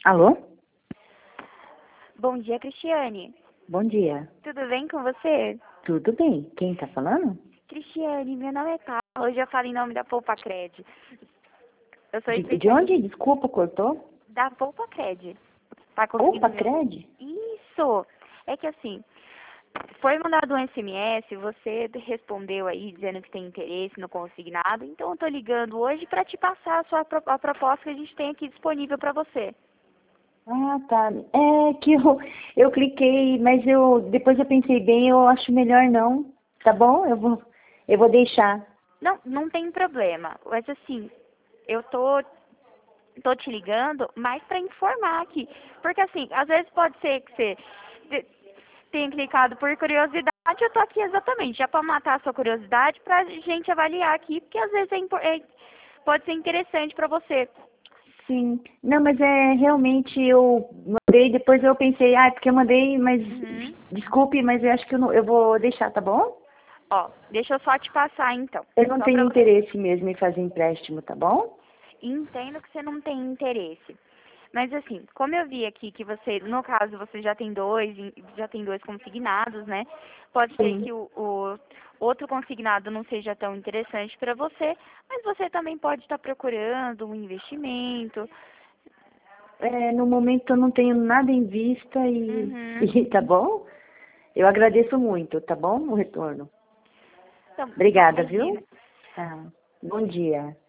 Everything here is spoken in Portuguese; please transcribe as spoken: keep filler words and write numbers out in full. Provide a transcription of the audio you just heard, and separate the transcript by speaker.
Speaker 1: Alô?
Speaker 2: Bom dia, Cristiane.
Speaker 1: Bom dia.
Speaker 2: Tudo bem com você?
Speaker 1: Tudo bem? Quem tá falando?
Speaker 2: Cristiane, meu nome é Paula. Hoje eu falo em nome da Poupa Cred. Eu sou
Speaker 1: De, de
Speaker 2: especialista
Speaker 1: onde? Desculpa, cortou?
Speaker 2: da Poupa Cred. Tá
Speaker 1: Opa,
Speaker 2: conseguindo ver?
Speaker 1: Cred?
Speaker 2: Isso! É que assim, foi mandado um S M S, você respondeu aí dizendo que tem interesse no consignado, então eu tô ligando hoje para te passar a sua pro- a proposta que a gente tem aqui disponível para você.
Speaker 1: Ah, tá. É que eu, eu cliquei, mas eu depois eu pensei bem, eu acho melhor não. Tá bom? Eu vou, eu vou deixar.
Speaker 2: Não, não tem problema. Mas assim, eu tô, tô te ligando mais para informar aqui. Porque assim, às vezes pode ser que você te- tenha clicado por curiosidade, eu tô aqui exatamente, já para matar a sua curiosidade, pra gente avaliar aqui, porque às vezes é, impor- é- pode ser interessante para você.
Speaker 1: Sim. Não, mas é realmente eu mandei, depois eu pensei, ah, é porque eu mandei, mas
Speaker 2: Uhum.
Speaker 1: desculpe, mas eu acho que eu, não, eu vou deixar, tá bom?
Speaker 2: Ó, deixa eu só te passar então.
Speaker 1: Eu não
Speaker 2: Só
Speaker 1: tenho
Speaker 2: para
Speaker 1: interesse mesmo em fazer empréstimo, tá bom?
Speaker 2: Entendo que você não tem interesse. Mas assim, como eu vi aqui que você, no caso, você já tem dois, já tem dois consignados, né? Pode ser
Speaker 1: Sim.
Speaker 2: que o, o outro consignado não seja tão interessante para você, mas você também pode estar procurando um investimento.
Speaker 1: É, no momento eu não tenho nada em vista e,
Speaker 2: Uhum.
Speaker 1: e tá bom? Eu agradeço muito, tá bom? O retorno.
Speaker 2: Então,
Speaker 1: Obrigada,
Speaker 2: imagina.
Speaker 1: viu? Tá. Bom dia.